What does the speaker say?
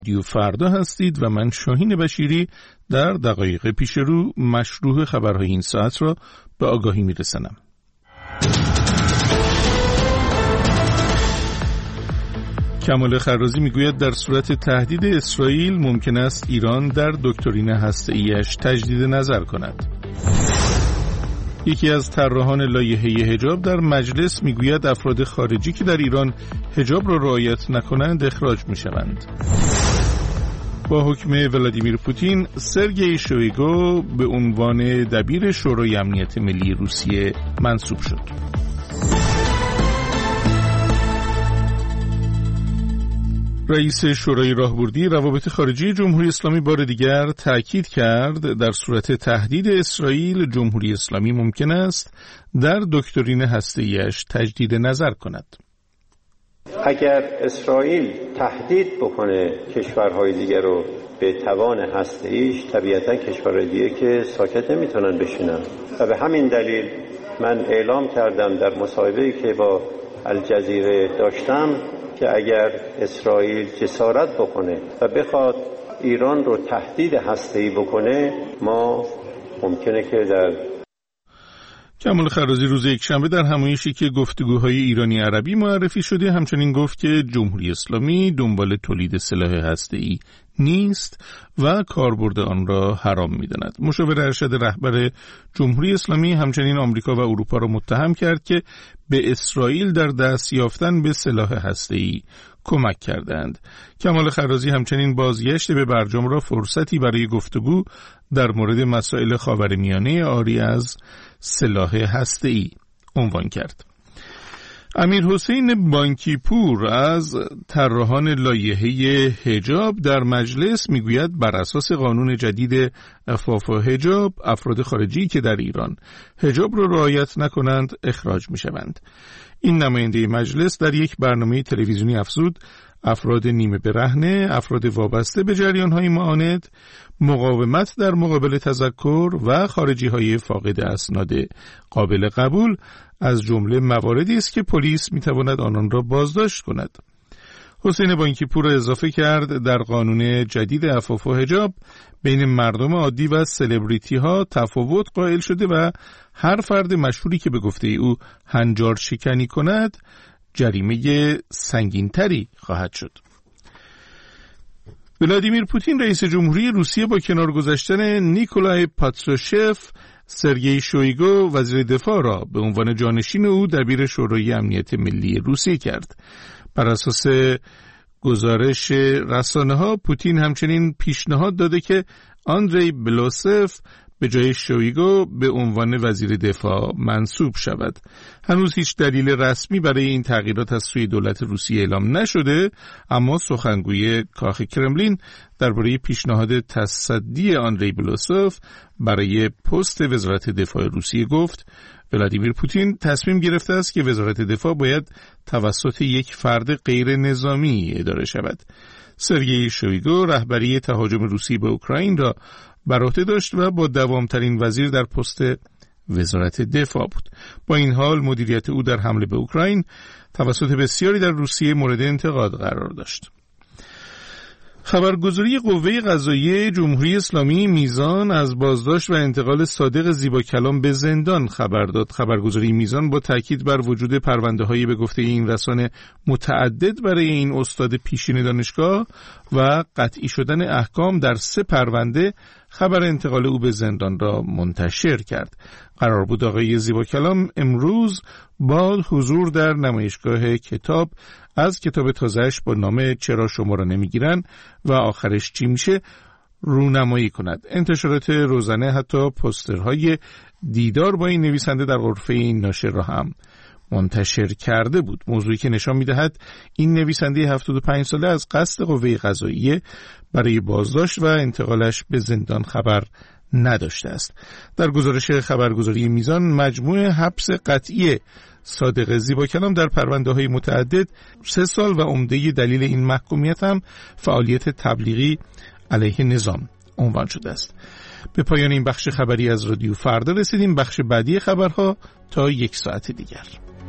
رادیو فردا هستید و من شاهین بشیری در دقایق پیش رو مشروع خبرهای این ساعت را به آگاهی میرسانم. کمال خرازی میگوید در صورت تهدید اسرائیل ممکن است ایران در دکترین هسته‌ایش تجدید نظر کند. یکی از طراحان لایحه حجاب در مجلس میگوید افراد خارجی که در ایران حجاب را رعایت نکنند اخراج میشوند. با حکم ولادیمیر پوتین، سرگئی شویگو به عنوان دبیر شورای امنیت ملی روسیه منصوب شد. رئیس شورای راهبردی روابط خارجی جمهوری اسلامی بار دیگر تأکید کرد در صورت تهدید اسرائیل جمهوری اسلامی ممکن است در دکترین هسته‌ایش تجدید نظر کند. اگر اسرائیل تهدید بکنه کشورهای دیگر رو به توان هسته‌ایش، طبیعتا کشورهای دیگه که ساکت نمیتونن بشینن و به همین دلیل من اعلام کردم در مصاحبه‌ای که با الجزیره داشتم که اگر اسرائیل جسارت بکنه و بخواد ایران رو تهدید هسته‌ای بکنه، ما ممکنه که در کمال خرازی روز یکشنبه در همایشی که گفتگوهای ایرانی عربی معرفی شده همچنین گفت که جمهوری اسلامی دنبال تولید سلاح هسته‌ای نیست و کاربرد آن را حرام می‌داند. مشاور ارشد رهبر جمهوری اسلامی همچنین آمریکا و اروپا را متهم کرد که به اسرائیل در دست یافتن به سلاح هسته‌ای کمک کردند. کمال خرازی همچنین بازگشت به برجام را فرصتی برای گفتگو در مورد مسائل خاورمیانه عاری از سلاح هسته‌ای عنوان کرد. امیر حسین بانکی پور از طراحان لایحه حجاب در مجلس میگوید بر اساس قانون جدید عفاف و حجاب افراد خارجی که در ایران حجاب را رعایت نکنند اخراج میشوند. این نماینده مجلس در یک برنامه تلویزیونی افزود افراد نیمه برهنه، افراد وابسته به جریان‌های معاند، مقاومت در مقابل تذکر و خارجی‌های فاقد اسناد قابل قبول از جمله مواردی است که پلیس می‌تواند آنان را بازداشت کند. حسین بانکی پور اضافه کرد در قانون جدید عفاف و حجاب بین مردم عادی و سلبریتی ها تفاوت قائل شده و هر فرد مشهوری که به گفته او هنجار شکنی کند جریمه سنگین‌تری خواهد شد. ولادیمیر پوتین رئیس جمهوری روسیه با کنار گذاشتن نیکولای پاتروشف سرگئی شویگو وزیر دفاع را به عنوان جانشین او دبیر شورای امنیت ملی روسیه کرد. بر اساس گزارش رسانه‌ها پوتین همچنین پیشنهاد داده که آندری بلوسف به جای شویگو به عنوان وزیر دفاع منصوب شود. هنوز هیچ دلیل رسمی برای این تغییرات از سوی دولت روسیه اعلام نشده، اما سخنگوی کاخ کرملین درباره پیشنهاد تصدی آندری بلوسف برای پست وزارت دفاع روسیه گفت ولادیمیر پوتین تصمیم گرفته است که وزارت دفاع باید توسط یک فرد غیر نظامی اداره شود. سرگئی شویگو رهبری تهاجم روسیه به اوکراین را بر عهده داشت و با دوامترین وزیر در پست وزارت دفاع بود. با این حال مدیریت او در حمله به اوکراین توسط بسیاری در روسیه مورد انتقاد قرار داشت. خبرگزاری قوه قضاییه جمهوری اسلامی میزان از بازداشت و انتقال صادق زیباکلام به زندان خبر داد. خبرگزاری میزان با تاکید بر وجود پرونده‌های به گفته این رسانه متعدد برای این استاد پیشین دانشگاه و قطعی شدن احکام در 3 پرونده خبر انتقال او به زندان را منتشر کرد. قرار بود آقای زیباکلام امروز با حضور در نمایشگاه کتاب از کتاب تازه‌اش با نام چرا شما را نمیگیرن و آخرش چی میشه رونمایی کند. انتشارات روزانه حتی پوسترهای دیدار با این نویسنده در غرفه این ناشر را هم منتشر کرده بود. موضوعی که نشان می‌دهد این نویسنده 75 ساله از قصد قوه قضاییه برای بازداشت و انتقالش به زندان خبر نداشته است. در گزارش خبرگزاری میزان مجموع حبس قطعی صادق زیباکلام در پرونده‌های متعدد 3 سال و عمده دلیل این محکومیت هم فعالیت تبلیغی علیه نظام عنوان شده است. به پایان این بخش خبری از رادیو فردا رسیدیم. بخش بعدی خبرها تا 1 ساعت دیگر.